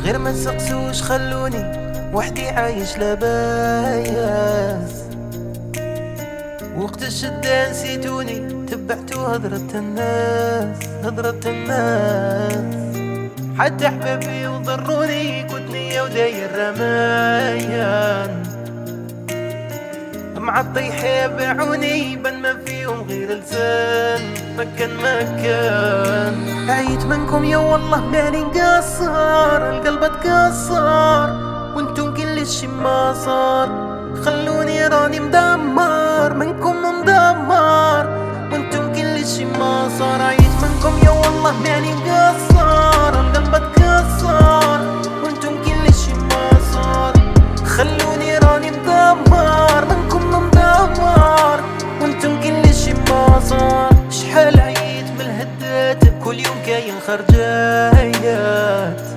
غير ما تسقسوش خلوني وحدي عايش لبايس. وقت الشدة نسيتوني تبعتو هضرة الناس حتى احبابي وضروني كنت نية وداير رمايان. مع الطيحة باعوني بان ما فيهم غير لسان مكان. عيت منكم يا والله ماني مقصر، القلب اتكسر وانتم كل شي ما صار. خلوني راني مدمر منكم مدمر وانتم كل شي ما صار. عيت منكم يا والله ماني مقصر، القلب اتكسر وانتم كل شي ما صار. خلوني راني مدمر منكم مدمر وانتم كل شي ما صار. شحال عيت من الهدات كل يوم كاين خرجايات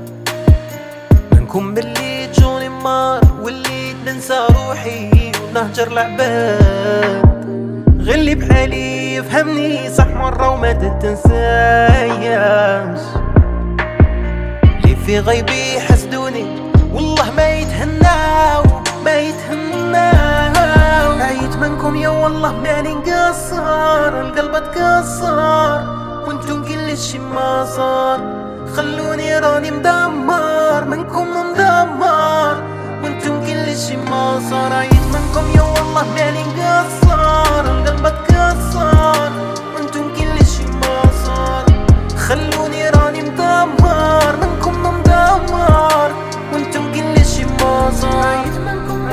منكم باللي تجوني مار واللي ننسى روحي ونهجر العباد. غلي بحالي يفهمني صح مرة وما تتنساياش. اللي في غيبي حسدوني والله ما يتهناو ما يتهناو. عيت منكم يا والله ماني مقصر، القلب اتكسر وانتم كل شي ما صار. خلوني راني مدمر منكم مدمر وانتم كل شي ما صار. عيت منكم يا والله ماني مقصر، القلب اتكسر وانتم كل شي ما صار. خلوني راني مدمر منكم مدمر وانتم كل شي ما صار. عيت منكم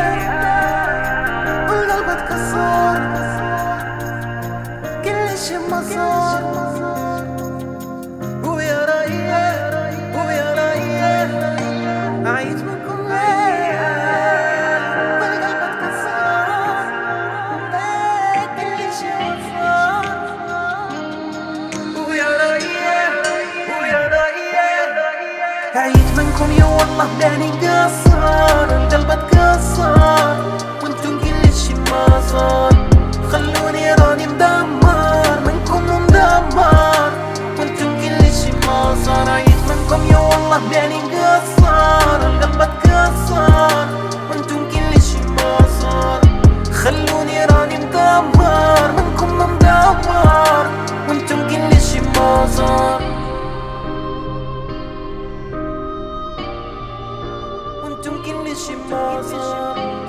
والقلب اتكسر كل شي ما صار. ويا ريح ويا ريح عيت منكم والقلب اتكسر كل شي ما صار. ويا ريح ويا ريح عيت منكم يا والله ماني مقصر، القلب اتكسر وانتم كل شي ما صار. خلوني راني مدمر منكم مدمر وانتم كل شي ما صار. عيت منكم يا والله ماني مقصر، القلب اتكسر وانتم كل شي ما صار. خلوني راني مدمر منكم مدمر وانتم كل شي ما صار. وانتم كل شي ما صار.